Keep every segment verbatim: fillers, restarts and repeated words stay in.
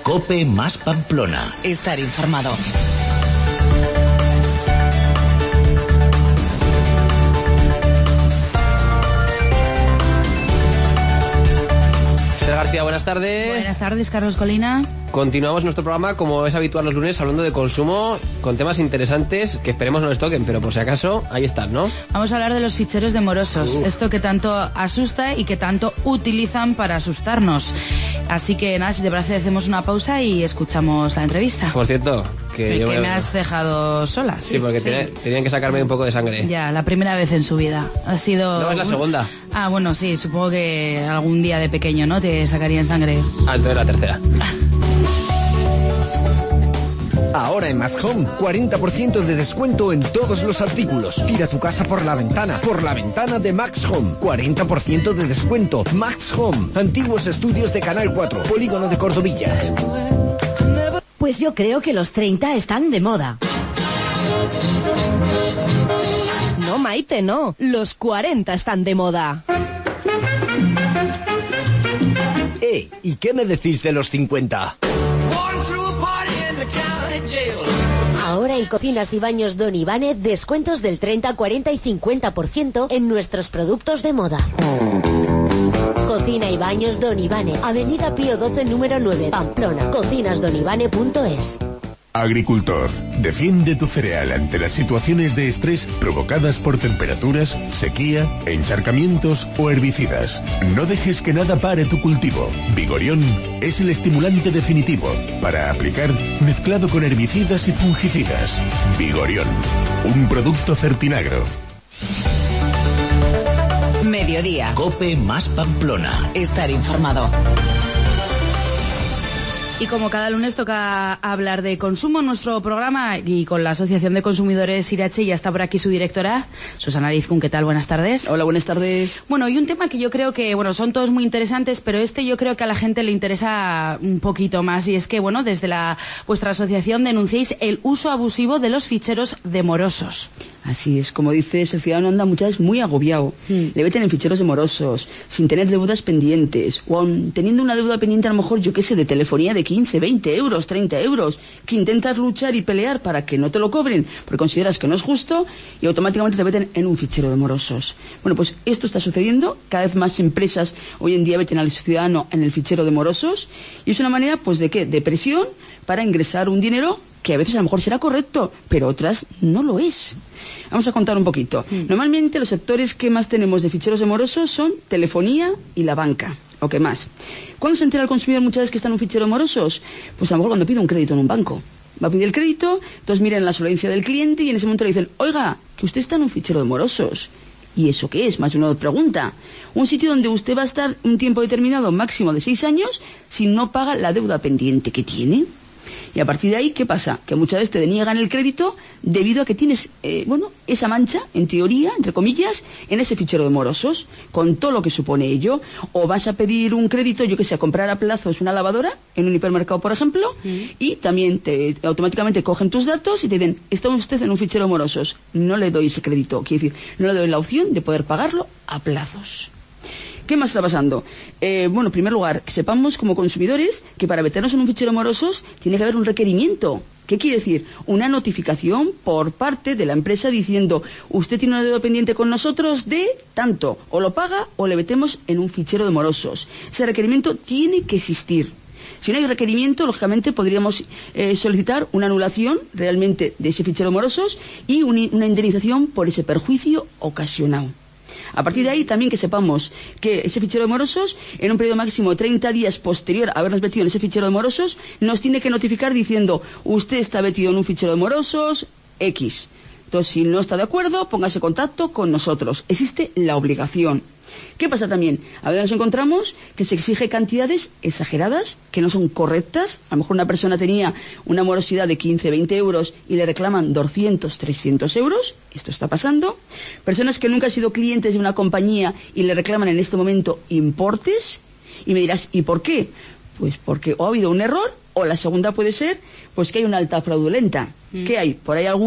COPE más Pamplona. Estar informado. García, buenas tardes. Buenas tardes, Carlos Colina. Continuamos nuestro programa, como es habitual los lunes, hablando de consumo, con temas interesantes que esperemos no les toquen, pero por si acaso, ahí están, ¿no? Vamos a hablar de los ficheros de morosos, uh. esto que tanto asusta y que tanto utilizan para asustarnos. Así que nada, si te parece, hacemos una pausa y escuchamos la entrevista. Por cierto, que, que yo me, me... me has dejado sola. Sí, sí porque sí. Tenía, tenían que sacarme un poco de sangre. Ya, la primera vez en su vida. Ha sido... No, es la segunda. Ah, bueno, sí, supongo que algún día de pequeño, ¿no? Te sacarían sangre. Ah, entonces la tercera. Ahora en Max Home, cuarenta por ciento de descuento en todos los artículos. Tira tu casa por la ventana, por la ventana de Max Home. cuarenta por ciento de descuento. Max Home, antiguos estudios de Canal cuatro, Polígono de Cordovilla. Pues yo creo que los treinta están de moda. No, Maite, no. Los cuarenta están de moda. Eh, ¿y qué me decís de los cincuenta? Ahora en Cocinas y Baños Don Ivane, descuentos del treinta, cuarenta y cincuenta por ciento en nuestros productos de moda. Cocina y Baños Don Ivane, Avenida Pío doce, número nueve, Pamplona. cocinas don ivane punto es. Agricultor, defiende tu cereal ante las situaciones de estrés provocadas por temperaturas, sequía, encharcamientos o herbicidas. No dejes que nada pare tu cultivo. Vigorión es el estimulante definitivo para aplicar mezclado con herbicidas y fungicidas. Vigorión, un producto Certinagro. Mediodía. COPE más Pamplona. Estar informado. Y como cada lunes toca hablar de consumo en nuestro programa y con la Asociación de Consumidores Irache, ya está por aquí su directora, Susana Lizcún. ¿Qué tal? Buenas tardes. Hola, buenas tardes. Bueno, y un tema que yo creo que, bueno, son todos muy interesantes, pero este yo creo que a la gente le interesa un poquito más, y es que, bueno, desde la vuestra asociación denunciáis el uso abusivo de los ficheros de morosos. Así es, como dices, el ciudadano anda muchas veces muy agobiado. Mm. Le meten en ficheros de morosos, sin tener deudas pendientes, o aun teniendo una deuda pendiente a lo mejor, yo qué sé, de telefonía de quince, veinte euros, treinta euros, que intentas luchar y pelear para que no te lo cobren, porque consideras que no es justo, y automáticamente te meten en un fichero de morosos. Bueno, pues esto está sucediendo, cada vez más empresas hoy en día meten al ciudadano en el fichero de morosos, y es una manera, pues, ¿de qué? De presión para ingresar un dinero que a veces a lo mejor será correcto, pero otras no lo es. Vamos a contar un poquito. Mm. Normalmente los sectores que más tenemos de ficheros de morosos son telefonía y la banca, o qué más. ¿Cuándo se entera el consumidor muchas veces que está en un fichero de morosos? Pues a lo mejor cuando pide un crédito en un banco. Va a pedir el crédito, entonces miran la solvencia del cliente y en ese momento le dicen, oiga, que usted está en un fichero de morosos. ¿Y eso qué es? Más de una pregunta. Un sitio donde usted va a estar un tiempo determinado, máximo de seis años, si no paga la deuda pendiente que tiene. Y a partir de ahí, ¿qué pasa? Que muchas veces te deniegan el crédito debido a que tienes, eh, bueno, esa mancha, en teoría, entre comillas, en ese fichero de morosos, con todo lo que supone ello. O vas a pedir un crédito, yo que sé, a comprar a plazos una lavadora, en un hipermercado, por ejemplo, mm. y también te, automáticamente cogen tus datos y te dicen, está usted en un fichero de morosos. No le doy ese crédito, quiere decir, no le doy la opción de poder pagarlo a plazos. ¿Qué más está pasando? Eh, bueno, en primer lugar, que sepamos como consumidores que para meternos en un fichero de morosos tiene que haber un requerimiento. ¿Qué quiere decir? Una notificación por parte de la empresa diciendo, usted tiene una deuda pendiente con nosotros de tanto, o lo paga o le metemos en un fichero de morosos. Ese requerimiento tiene que existir. Si no hay requerimiento, lógicamente podríamos eh, solicitar una anulación realmente de ese fichero de morosos y un, una indemnización por ese perjuicio ocasionado. A partir de ahí también que sepamos que ese fichero de morosos, en un periodo máximo de treinta días posterior a habernos metido en ese fichero de morosos, nos tiene que notificar diciendo, usted está metido en un fichero de morosos X. Entonces, si no está de acuerdo, póngase en contacto con nosotros. Existe la obligación. ¿Qué pasa también? A veces nos encontramos que se exige cantidades exageradas, que no son correctas. A lo mejor una persona tenía una morosidad de quince, veinte euros y le reclaman doscientos, trescientos euros. Esto está pasando. Personas que nunca han sido clientes de una compañía y le reclaman en este momento importes. Y me dirás, ¿y por qué? Pues porque o ha habido un error, o la segunda puede ser pues que hay una alta fraudulenta. Mm. ¿Qué hay? Por ahí alguno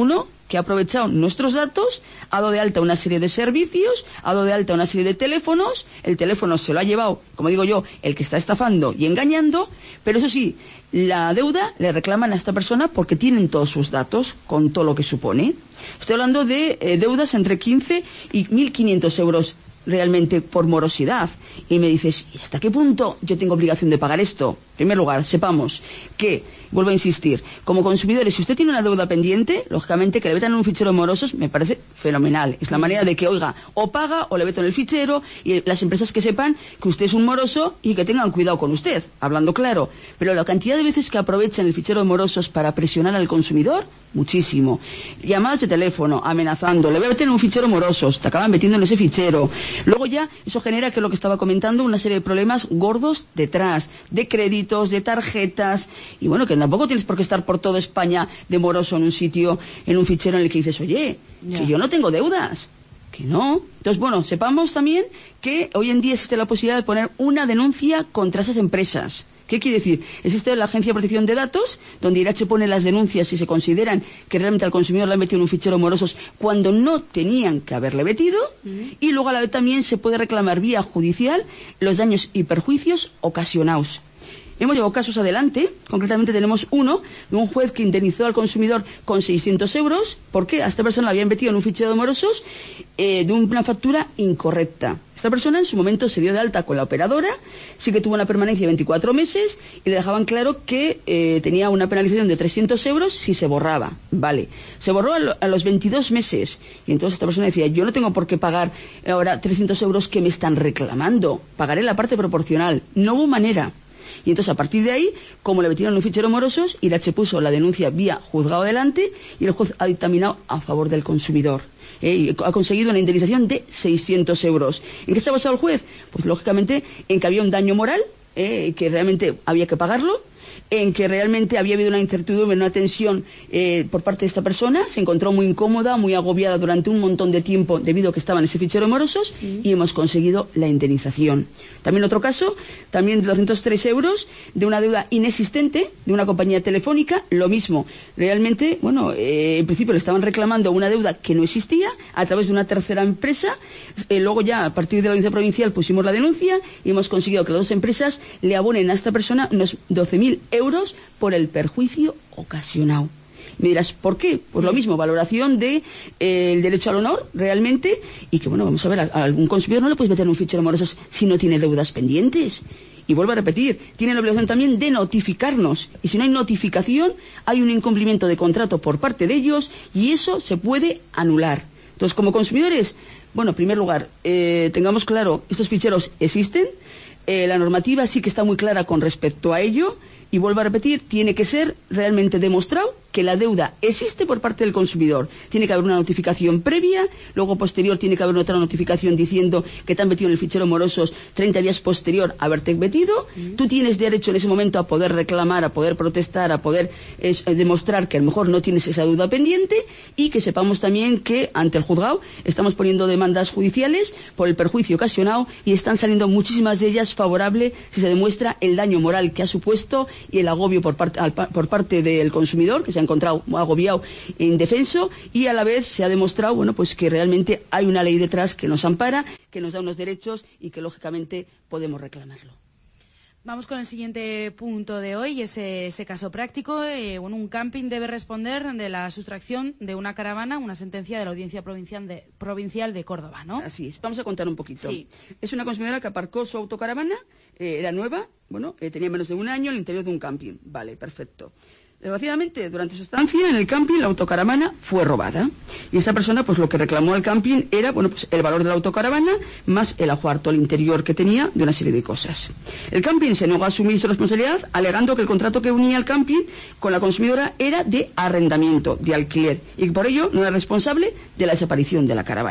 que ha aprovechado nuestros datos, ha dado de alta una serie de servicios, ha dado de alta una serie de teléfonos, el teléfono se lo ha llevado, como digo yo, el que está estafando y engañando, pero eso sí, la deuda le reclaman a esta persona porque tienen todos sus datos, con todo lo que supone. Estoy hablando de eh, deudas entre quince y mil quinientos euros realmente por morosidad. Y me dices, ¿y hasta qué punto yo tengo obligación de pagar esto? En primer lugar, sepamos que, vuelvo a insistir, como consumidores, si usted tiene una deuda pendiente, lógicamente que le metan en un fichero de morosos me parece fenomenal. Es la manera de que, oiga, o paga o le meto en el fichero, y las empresas que sepan que usted es un moroso y que tengan cuidado con usted, hablando claro. Pero la cantidad de veces que aprovechan el fichero de morosos para presionar al consumidor, muchísimo. Llamadas de teléfono, amenazando, le voy a meter en un fichero morosos, te acaban metiendo en ese fichero. Luego ya eso genera, que es lo que estaba comentando, una serie de problemas gordos detrás, de créditos, de tarjetas, y bueno, que tampoco tienes por qué estar por toda España de moroso en un sitio, en un fichero en el que dices, oye, yeah. que yo no tengo deudas, que no. Entonces, bueno, sepamos también que hoy en día existe la posibilidad de poner una denuncia contra esas empresas. ¿Qué quiere decir? Existe la Agencia de Protección de Datos, donde Irache pone las denuncias si se consideran que realmente al consumidor le han metido en un fichero morosos cuando no tenían que haberle metido, uh-huh. y luego a la vez también se puede reclamar vía judicial los daños y perjuicios ocasionados. Hemos llevado casos adelante, concretamente tenemos uno de un juez que indemnizó al consumidor con seiscientos euros, porque a esta persona la habían metido en un fichero de morosos eh, de una factura incorrecta. Esta persona en su momento se dio de alta con la operadora, sí que tuvo una permanencia de veinticuatro meses y le dejaban claro que eh, tenía una penalización de trescientos euros si se borraba. Vale, se borró a, lo, a los veintidós meses y entonces esta persona decía, yo no tengo por qué pagar ahora trescientos euros que me están reclamando, pagaré la parte proporcional. No hubo manera. Y entonces, a partir de ahí, como le metieron en un fichero morosos, Irache puso la denuncia vía juzgado adelante y el juez ha dictaminado a favor del consumidor. Eh, y ha conseguido una indemnización de seiscientos euros. ¿En qué se ha basado el juez? Pues, lógicamente, en que había un daño moral, eh, que realmente había que pagarlo, en que realmente había habido una incertidumbre, una tensión eh, por parte de esta persona, se encontró muy incómoda, muy agobiada durante un montón de tiempo debido a que estaba en ese fichero morosos, mm. y hemos conseguido la indemnización. También otro caso, también de doscientos tres euros, de una deuda inexistente de una compañía telefónica, lo mismo. Realmente, bueno, eh, en principio le estaban reclamando una deuda que no existía a través de una tercera empresa, eh, luego ya a partir de la audiencia provincial pusimos la denuncia y hemos conseguido que las dos empresas le abonen a esta persona unos doce mil euros por el perjuicio ocasionado. Me dirás, ¿por qué? Pues lo mismo, valoración de eh, el derecho al honor, realmente, y que, bueno, vamos a ver, a, a algún consumidor no le puedes meter en un fichero morosos si no tiene deudas pendientes. Y vuelvo a repetir, tiene la obligación también de notificarnos. Y si no hay notificación, hay un incumplimiento de contrato por parte de ellos y eso se puede anular. Entonces, como consumidores, bueno, en primer lugar, eh, tengamos claro, estos ficheros existen, eh, la normativa sí que está muy clara con respecto a ello. Y vuelvo a repetir, tiene que ser realmente demostrado que la deuda existe por parte del consumidor. Tiene que haber una notificación previa, luego posterior tiene que haber otra notificación diciendo que te han metido en el fichero morosos treinta días posterior a haberte metido. Mm. Tú tienes derecho en ese momento a poder reclamar, a poder protestar, a poder eh, demostrar que a lo mejor no tienes esa deuda pendiente y que sepamos también que ante el juzgado estamos poniendo demandas judiciales por el perjuicio ocasionado y están saliendo muchísimas de ellas favorables si se demuestra el daño moral que ha supuesto y el agobio por parte, al, por parte del consumidor, que se ha encontrado agobiado e indefenso, y a la vez se ha demostrado, bueno, pues que realmente hay una ley detrás que nos ampara, que nos da unos derechos y que lógicamente podemos reclamarlo. Vamos con el siguiente punto de hoy, ese, ese caso práctico. Eh, bueno, un camping debe responder de la sustracción de una caravana, una sentencia de la Audiencia Provincial de, Provincial de Córdoba, ¿no? Así es. Vamos a contar un poquito. Sí. Es una consumidora que aparcó su autocaravana, eh, era nueva, bueno, eh, tenía menos de un año en el interior de un camping. Vale, perfecto. Desgraciadamente, durante su estancia en el camping, la autocaravana fue robada. Y esta persona, pues lo que reclamó al camping era, bueno, pues el valor de la autocaravana más el ajuarto al interior que tenía de una serie de cosas. El camping se negó a asumir su responsabilidad, alegando que el contrato que unía al camping con la consumidora era de arrendamiento, de alquiler, y que por ello no era responsable de la desaparición de la caravana.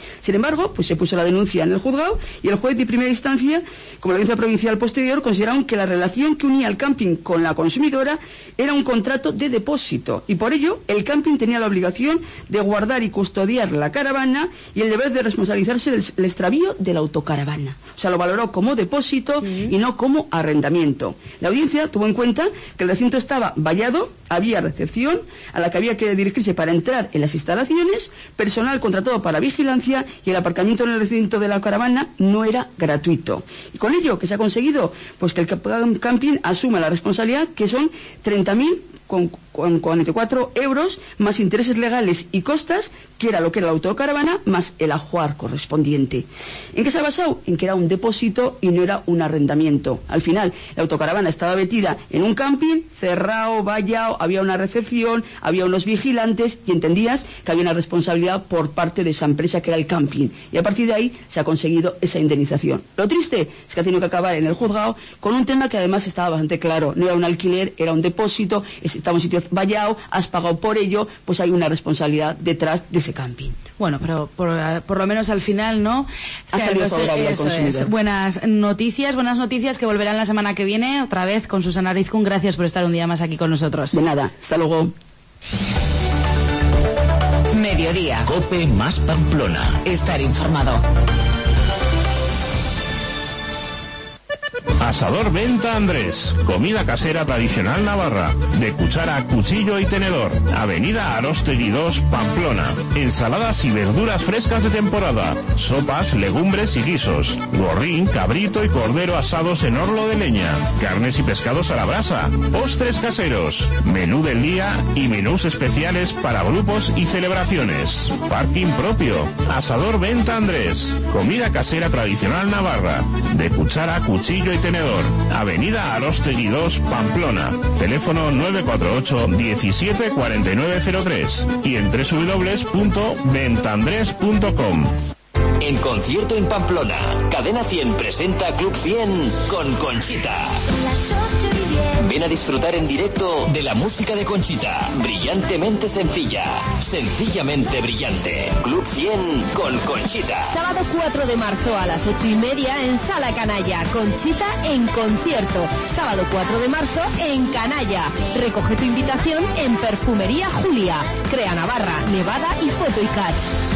Sin embargo, pues se puso la denuncia en el juzgado y el juez de primera instancia, como la audiencia provincial posterior, consideraron que la relación que unía el camping con la consumidora era un contrato de depósito y por ello el camping tenía la obligación de guardar y custodiar la caravana y el deber de responsabilizarse del el extravío de la autocaravana. O sea, lo valoró como depósito mm. y no como arrendamiento. La audiencia tuvo en cuenta que el recinto estaba vallado, había recepción a la que había que dirigirse para entrar en las instalaciones, personal contratado para vigilancia y el aparcamiento en el recinto de la caravana no era gratuito. Y con ello, ¿qué se ha conseguido? Pues que el camping asuma la responsabilidad, que son treinta mil con cuarenta y cuatro euros más intereses legales y costas, que era lo que era la autocaravana, más el ajuar correspondiente. ¿En qué se ha basado? En que era un depósito y no era un arrendamiento. Al final, la autocaravana estaba metida en un camping, cerrado, vallado, había una recepción, había unos vigilantes y entendías que había una responsabilidad por parte de esa empresa que era el camping. Y a partir de ahí se ha conseguido esa indemnización. Lo triste es que ha tenido que acabar en el juzgado con un tema que además estaba bastante claro. No era un alquiler, era un depósito, estaba en un sitio vallado, has pagado por ello, pues hay una responsabilidad detrás de ese camping. Bueno, pero por, por lo menos al final, ¿no? Ha salido favorable al consumidor. Buenas noticias, buenas noticias que volverán la semana que viene, otra vez con Susana Rizkun. Gracias por estar un día más aquí con nosotros. De nada, hasta luego. Mediodía. COPE más Pamplona. Estar informado. Asador Venta Andrés, comida casera tradicional navarra, de cuchara, cuchillo y tenedor, Avenida Arostegui dos, Pamplona, ensaladas y verduras frescas de temporada, sopas, legumbres y guisos, gorrín, cabrito y cordero asados en horno de leña, carnes y pescados a la brasa, postres caseros, menú del día y menús especiales para grupos y celebraciones, parking propio, Asador Venta Andrés, comida casera tradicional navarra, de cuchara, cuchillo y tenedor, Avenida Arostegui dos, Pamplona, teléfono nueve cuatro ocho diecisiete cuarenta y nueve cero tres y en doble u doble u doble u punto ventandres punto com. En concierto en Pamplona, Cadena cien presenta Club cien con Conchita. Ven a disfrutar en directo de la música de Conchita, brillantemente sencilla, sencillamente brillante. Club cien con Conchita. Sábado cuatro de marzo a las ocho y media en Sala Canalla, Conchita en concierto. Sábado cuatro de marzo en Canalla. Recoge tu invitación en Perfumería Julia, Crea Navarra, Nevada y Foto y Catch.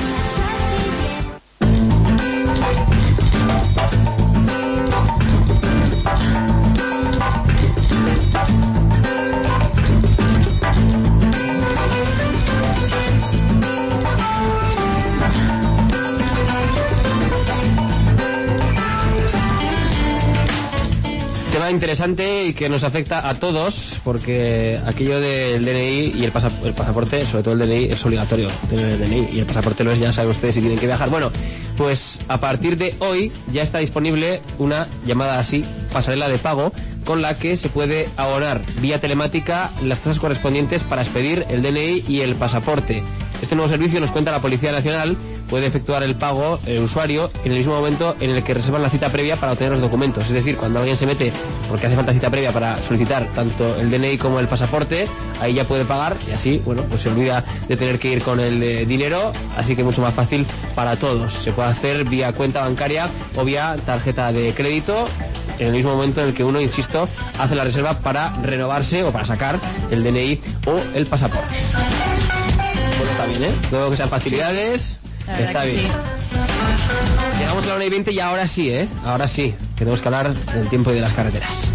Tema interesante y que nos afecta a todos, porque aquello del D N I y el, pasa, el pasaporte, sobre todo el D N I, es obligatorio tener el D N I y el pasaporte lo es, ya saben ustedes si tienen que viajar. Bueno, pues a partir de hoy ya está disponible una llamada así, pasarela de pago, con la que se puede abonar vía telemática las tasas correspondientes para expedir el D N I y el pasaporte. Este nuevo servicio, nos cuenta la Policía Nacional, puede efectuar el pago el usuario en el mismo momento en el que reservan la cita previa para obtener los documentos. Es decir, cuando alguien se mete porque hace falta cita previa para solicitar tanto el D N I como el pasaporte, ahí ya puede pagar y así, bueno, pues se olvida de tener que ir con el eh, dinero, así que mucho más fácil para todos. Se puede hacer vía cuenta bancaria o vía tarjeta de crédito en el mismo momento en el que uno, insisto, hace la reserva para renovarse o para sacar el D N I o el pasaporte. Bueno, está bien, ¿eh? Todo que sean facilidades, sí, está bien. Sí. Llegamos a la una y veinte y ahora sí, ¿eh? Ahora sí, tenemos que hablar del tiempo y de las carreteras.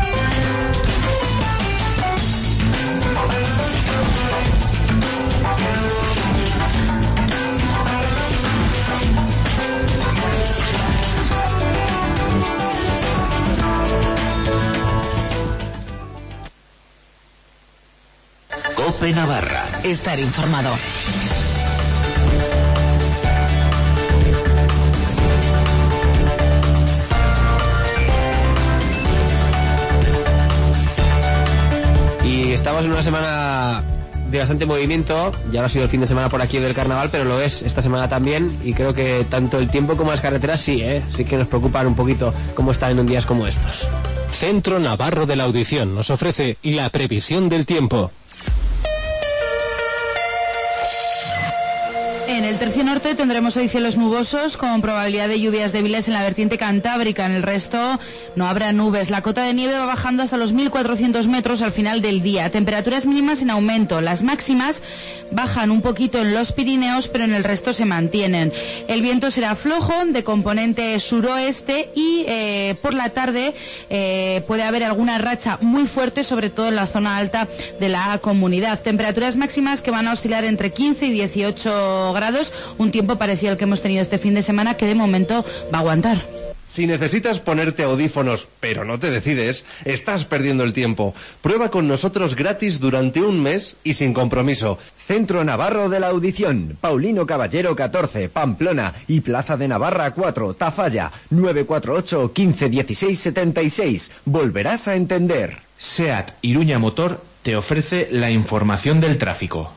COPE Navarra. Estar informado. Y estamos en una semana de bastante movimiento. Ya no ha sido el fin de semana por aquí del carnaval, pero lo es esta semana también. Y creo que tanto el tiempo como las carreteras sí, ¿eh? Sí que nos preocupan un poquito cómo están en días como estos. Centro Navarro de la Audición nos ofrece la previsión del tiempo. En el tercio norte tendremos hoy cielos nubosos con probabilidad de lluvias débiles en la vertiente cantábrica. En el resto no habrá nubes. La cota de nieve va bajando hasta los mil cuatrocientos metros al final del día. Temperaturas mínimas en aumento. Las máximas bajan un poquito en los Pirineos, pero en el resto se mantienen. El viento será flojo, de componente suroeste y eh, por la tarde eh, puede haber alguna racha muy fuerte, sobre todo en la zona alta de la comunidad. Temperaturas máximas que van a oscilar entre quince y dieciocho grados, un tiempo parecido al que hemos tenido este fin de semana, que de momento va a aguantar. Si necesitas ponerte audífonos, pero no te decides, estás perdiendo el tiempo. Prueba con nosotros gratis durante un mes y sin compromiso. Centro Navarro de la Audición, Paulino Caballero catorce, Pamplona y Plaza de Navarra cuatro, Tafalla, nueve cuatro ocho, quince dieciséis setenta y seis. Volverás a entender. SEAT Iruña Motor te ofrece la información del tráfico.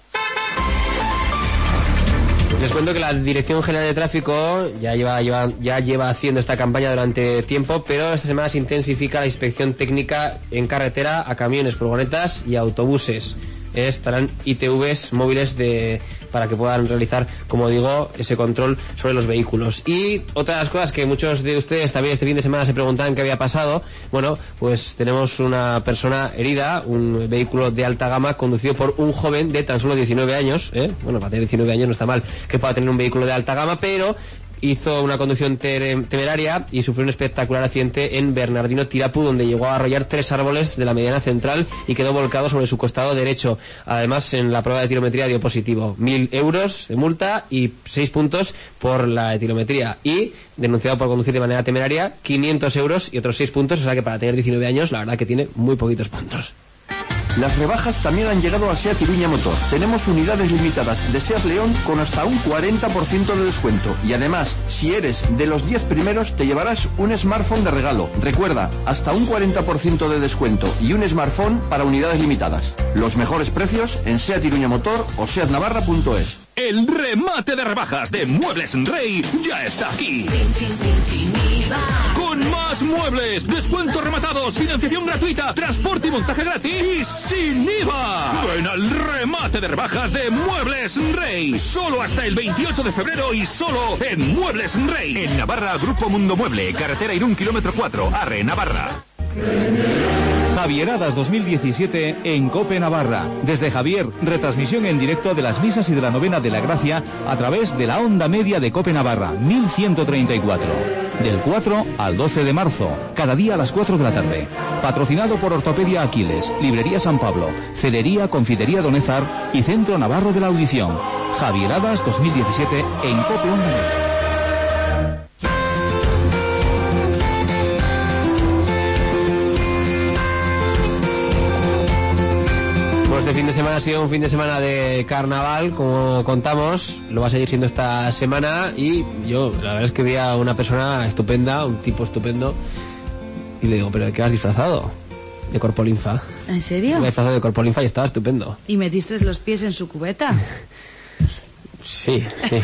Les cuento que la Dirección General de Tráfico ya lleva, lleva, ya lleva haciendo esta campaña durante tiempo, pero esta semana se intensifica la inspección técnica en carretera a camiones, furgonetas y autobuses. Estarán I T Vs móviles de, para que puedan realizar, como digo, ese control sobre los vehículos. Y otra de las cosas que muchos de ustedes también este fin de semana se preguntaban qué había pasado, bueno, pues tenemos una persona herida, un vehículo de alta gama conducido por un joven de tan solo diecinueve años, ¿eh? Bueno, para tener diecinueve años no está mal que pueda tener un vehículo de alta gama, pero hizo una conducción temeraria y sufrió un espectacular accidente en Bernardino Tirapu, donde llegó a arrollar tres árboles de la mediana central y quedó volcado sobre su costado derecho. Además, en la prueba de etilometría dio positivo. Mil euros de multa y seis puntos por la etilometría. Y, denunciado por conducir de manera temeraria, quinientos euros y otros seis puntos. O sea que para tener diecinueve años, la verdad que tiene muy poquitos puntos. Las rebajas también han llegado a SEAT Iruña Motor. Tenemos unidades limitadas de SEAT León con hasta un cuarenta por ciento de descuento. Y además, si eres de los diez primeros, te llevarás un smartphone de regalo. Recuerda, hasta un cuarenta por ciento de descuento y un smartphone para unidades limitadas. Los mejores precios en SEAT Iruña Motor o seat navarra punto es. El remate de rebajas de Muebles Rey ya está aquí. Sin, sin, sin, sin I V A. Con más muebles, descuentos rematados, financiación gratuita, transporte y montaje gratis y sin I V A. Ven al remate de rebajas de Muebles Rey. Solo hasta el veintiocho de febrero y solo en Muebles Rey. En Navarra, Grupo Mundo Mueble, carretera Irún, kilómetro cuatro, Arre, Navarra. Javieradas dos mil diecisiete en COPE Navarra. Desde Javier, retransmisión en directo de las misas y de la novena de la Gracia a través de la onda media de COPE Navarra, mil ciento treinta y cuatro. Del cuatro al doce de marzo, cada día a las cuatro de la tarde. Patrocinado por Ortopedia Aquiles, Librería San Pablo, Celería Confitería Donezar y Centro Navarro de la Audición. Javieradas dos mil diecisiete en COPE Onda Media. Este fin de semana ha sido un fin de semana de carnaval, como contamos, lo va a seguir siendo esta semana y yo la verdad es que vi a una persona estupenda, un tipo estupendo y le digo, ¿pero de qué has disfrazado? De Corpolinfa. ¿En serio? Me he disfrazado de Corpolinfa y estaba estupendo. ¿Y metiste los pies en su cubeta? Sí, sí.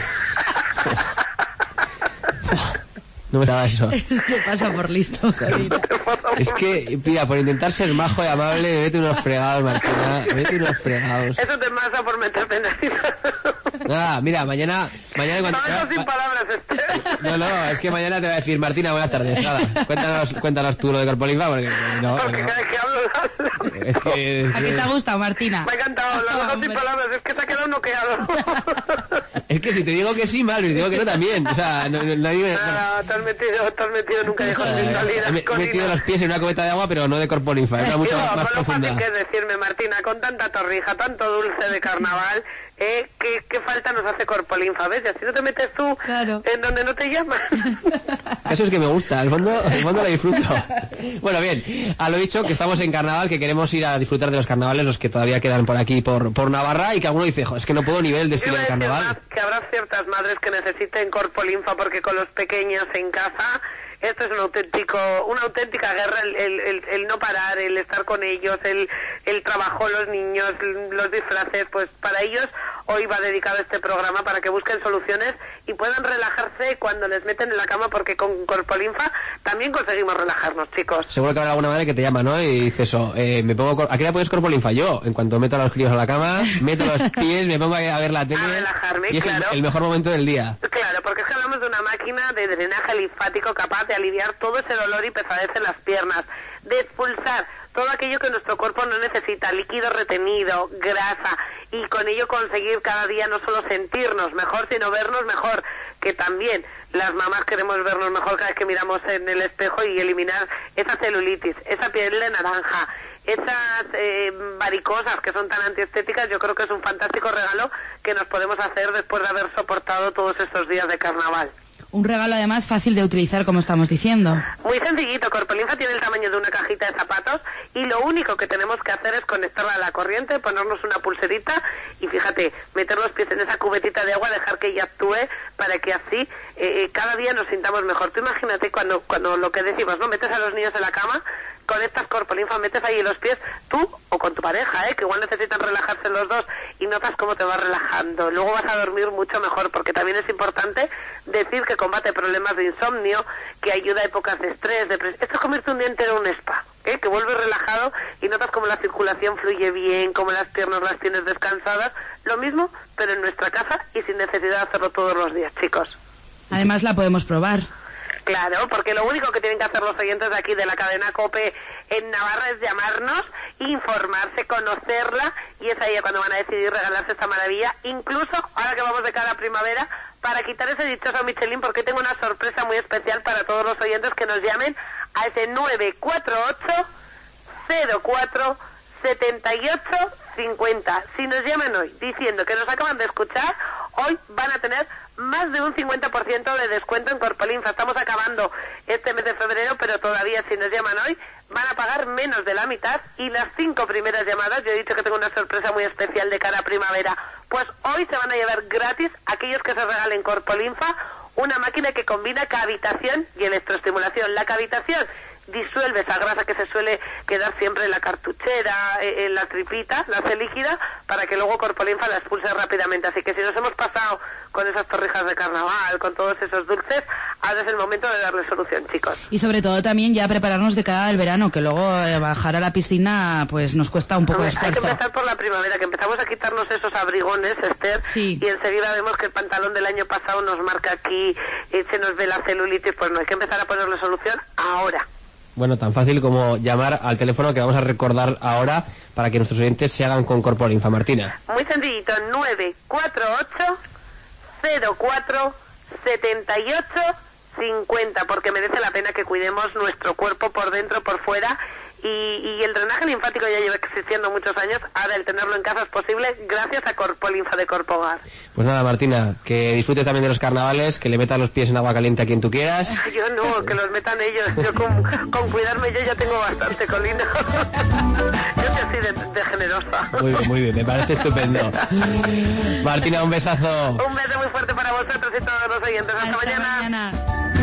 No me daba eso. Eso te pasa por listo, Karina. Es que, mira, por intentar ser majo y amable, me mete unos fregados, Martina. Me mete unos fregados. Eso te pasa por meterme en la... Ah, mira, mañana... mañana cuando... No, eso sin palabras, este. No, no, es que mañana te va a decir, Martina, buenas tardes. Nada, cuéntanos, cuéntanos tú lo de Corpolinfa, porque no... Porque no. cada vez que hablo... Es que... Es ¿A qué te ha gustado, Martina? Me ha encantado, la verdad, sin palabras, es que te ha quedado noqueado. Es que si te digo que sí, mal, y te digo que no también. O sea, no, no, nadie me... No, no, te has metido, te has metido nunca de He me, metido los pies en una cubeta de agua, pero no de Corpolinfa, es mucho más, más con lo profunda. fácil que es decirme, Martina, con tanta torrija, tanto dulce de carnaval, eh, ¿qué, qué falta nos hace Corpolinfa? ¿Ves? Y así no te metes tú claro. en donde no te llaman. Eso es que me gusta, al fondo, al fondo lo disfruto. Bueno, bien, a lo dicho, que estamos en carnaval, que queremos ir a disfrutar de los carnavales, los que todavía quedan por aquí, por, por Navarra, y que alguno dice, jo, es que no puedo ni ver el desfile de carnaval. Más, que habrá ciertas madres que necesiten Corpolinfa porque con los pequeños en casa... Esto es un auténtico, una auténtica guerra, el, el, el, el no parar, el estar con ellos, el, el trabajo, los niños, los disfraces, pues para ellos hoy va dedicado este programa para que busquen soluciones y puedan relajarse cuando les meten en la cama, porque con Corpolinfa también conseguimos relajarnos, chicos. Seguro que habrá alguna madre que te llama, ¿no? Y dice eso, eh, me pongo, ¿a qué hora pones Corpolinfa? Yo, en cuanto meto a los críos a la cama, meto los pies, me pongo a ver la tele. A relajarme, y es claro. el, el mejor momento del día. Claro, porque es que hablamos de una máquina de drenaje linfático capaz de aliviar todo ese dolor y pesadez en las piernas, de expulsar todo aquello que nuestro cuerpo no necesita, líquido retenido, grasa, y con ello conseguir cada día no solo sentirnos mejor, sino vernos mejor, que también las mamás queremos vernos mejor cada vez que miramos en el espejo y eliminar esa celulitis, esa piel de naranja, esas eh, varicosas que son tan antiestéticas. Yo creo que es un fantástico regalo que nos podemos hacer después de haber soportado todos estos días de carnaval. Un regalo además fácil de utilizar, como estamos diciendo. Muy sencillito. Corpolinfa tiene el tamaño de una cajita de zapatos y lo único que tenemos que hacer es conectarla a la corriente, ponernos una pulserita y fíjate, meter los pies en esa cubetita de agua, dejar que ella actúe para que así eh, cada día nos sintamos mejor. Tú imagínate cuando, cuando lo que decimos, ¿no? Metes a los niños en la cama, conectas Corpolinfa, metes ahí los pies, tú o con tu pareja, ¿eh? Que igual necesitan relajarse los dos y notas cómo te vas relajando. Luego vas a dormir mucho mejor, porque también es importante decir que combate problemas de insomnio, que ayuda a épocas de estrés, depresión. Esto es convierte un día entero en un spa, ¿eh? Que vuelves relajado y notas cómo la circulación fluye bien, cómo las piernas las tienes descansadas. Lo mismo, pero en nuestra casa y sin necesidad de hacerlo todos los días, chicos. Además la podemos probar. Claro, porque lo único que tienen que hacer los oyentes de aquí de la cadena COPE en Navarra es llamarnos, informarse, conocerla, y es ahí cuando van a decidir regalarse esta maravilla, incluso ahora que vamos de cara a primavera, para quitar ese dichoso Michelin, porque tengo una sorpresa muy especial para todos los oyentes que nos llamen a ese nueve cuatro ocho cero cuatro setenta y ocho cincuenta. Si nos llaman hoy diciendo que nos acaban de escuchar, hoy van a tener más de un cincuenta por ciento de descuento en Corpolinfa. Estamos acabando este mes de febrero, pero todavía si nos llaman hoy van a pagar menos de la mitad, y las cinco primeras llamadas, yo he dicho que tengo una sorpresa muy especial de cara a primavera, pues hoy se van a llevar gratis aquellos que se regalen Corpolinfa, una máquina que combina cavitación y electroestimulación. La cavitación disuelve esa grasa que se suele quedar siempre en la cartuchera, en la tripita, la hace líquida, para que luego Corpolinfa la expulse rápidamente. Así que si nos hemos pasado con esas torrijas de carnaval, con todos esos dulces, ahora es el momento de darle solución, chicos. Y sobre todo también ya prepararnos de cara al verano, que luego eh, bajar a la piscina pues nos cuesta un poco de esfuerzo. Hay que empezar por la primavera, que empezamos a quitarnos esos abrigones, Esther, sí. Y enseguida vemos que el pantalón del año pasado nos marca aquí, y se nos ve la celulitis. Pues no, hay que empezar a ponerle solución ahora. Bueno, tan fácil como llamar al teléfono que vamos a recordar ahora para que nuestros oyentes se hagan con Corpolinfa, Martina. Muy sencillito, nueve cuatro ocho cero cuatro setenta y ocho cincuenta, porque merece la pena que cuidemos nuestro cuerpo por dentro, por fuera, y, y el drenaje linfático ya lleva existiendo muchos años. Ahora el tenerlo en casa es posible gracias a Corpolinfa de Corpogar. Pues nada, Martina, que disfrutes también de los carnavales, que le metas los pies en agua caliente a quien tú quieras. Yo no, que los metan ellos. Yo con, con cuidarme yo ya tengo bastante, Colina. Yo soy así de, de generosa. Muy bien, muy bien, me parece estupendo. Martina, un besazo. Un beso muy fuerte para vosotros y todos los oyentes. Hasta, Hasta mañana. mañana.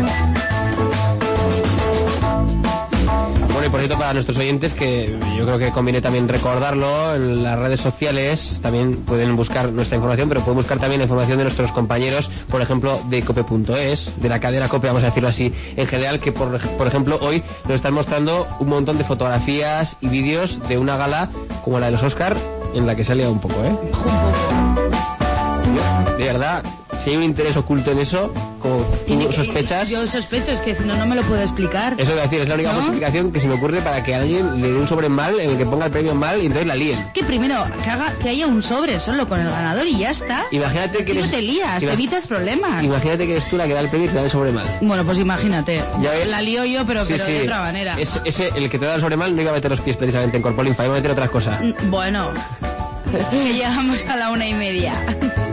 Bueno, y por cierto, para nuestros oyentes, que yo creo que conviene también recordarlo, en las redes sociales también pueden buscar nuestra información, pero pueden buscar también la información de nuestros compañeros, por ejemplo, de cope punto es, de la cadena COPE, vamos a decirlo así, en general, que por, por ejemplo hoy nos están mostrando un montón de fotografías y vídeos de una gala como la de los Oscar, en la que se ha liado un poco, ¿eh? Un poco. De verdad, si hay un interés oculto en eso, como tú sospechas... Yo sospecho, es que si no, no me lo puedo explicar. Eso voy a decir, es la única ¿no? justificación que se me ocurre para que alguien le dé un sobre mal, en el que ponga el premio mal y entonces la líen. Que primero, que, haga, que haya un sobre solo con el ganador y ya está. Imagínate que no eres, te lías, ima- te evitas problemas. Imagínate que eres tú la que da el premio y te da el sobre mal. Bueno, pues imagínate. Ya ves, la lío yo, pero, sí, pero sí. de otra manera. Es, ese, el que te da el sobre mal no iba a meter los pies precisamente en Corpolinfa, iba a meter otras cosas. Bueno, que llegamos a la una y media.